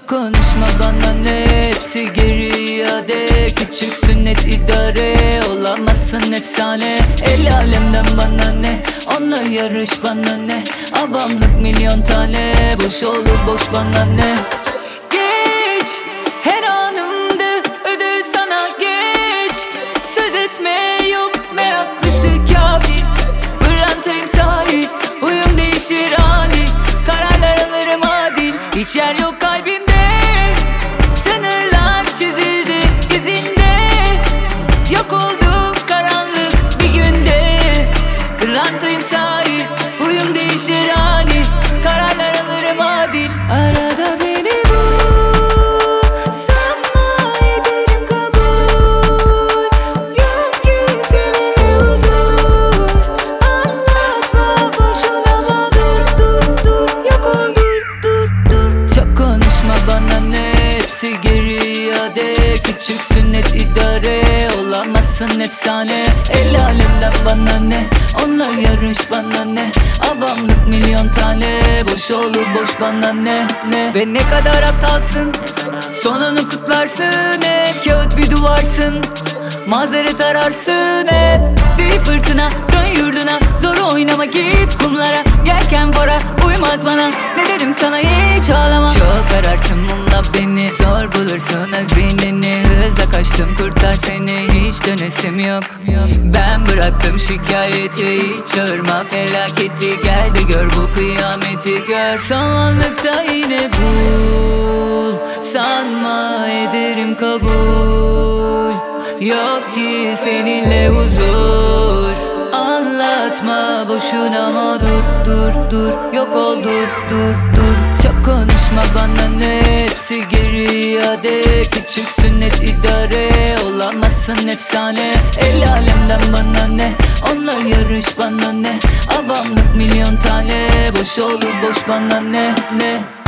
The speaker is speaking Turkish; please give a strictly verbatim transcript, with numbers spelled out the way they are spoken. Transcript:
konuşma bana ne, hepsi geri iade. Küçük sünnet idare, olamazsın efsane. El alemden bana ne, onunla yarış bana ne. Avamlık milyon tane, boş olur boş bana ne. Geç, her anımda ödül sana geç. Söz etme yok, meraklısı kafi. Pırlantayım sahi, huyum değişir ani. Kararlar alırım adil, hiç yer yok kalbimde. Sınırlar çizildi izinde. Yok oldu karanlık bir günde. Pırlantayım sahi, huyum değişir ani. Kararlar alırım adil. Arada beni bul, sanma ederim kabul. Yok ki seninle huzur. Anlatma boşuna ama dur dur dur. Yok ol dur dur dur. Çok konuşma bana ne, hepsi geri iade. Küçük sünnet idare, olamazsın efsane. El alemden bana ne, onunla yarış bana ne. Avamlık milyon tane, boş olur boş bana ne ne. Ve ne kadar aptalsın, sonunu kutlarsın hep. Kağıt bir duvarsın, mazeret ararsın hep. Bir fırtına dön yurduna, zor oynama git kumlara. Yelken fora uymaz bana, ne dedim sana hiç ağlama. Çok ararsın bununla beni, zor bulursun hazineni. Hızla kaçtım kurtar seni, hiç dönesim yok. Ben bıraktım şikayeti, hiç çağırma felaketi. Gel de gör bu kıyameti gör. Samanlıkta yine bul, sanma ederim kabul. Yok ki seninle huzur. Anlatma boşuna ama dur dur dur. Yok ol dur dur dur. Çok konuşma bana ne, hepsi geri iade. Küçük sünnet idare, olamazsın efsane. El alemden bana ne, onunla yarış bana ne. Avamlık milyon tane, boş olur boş bana ne ne.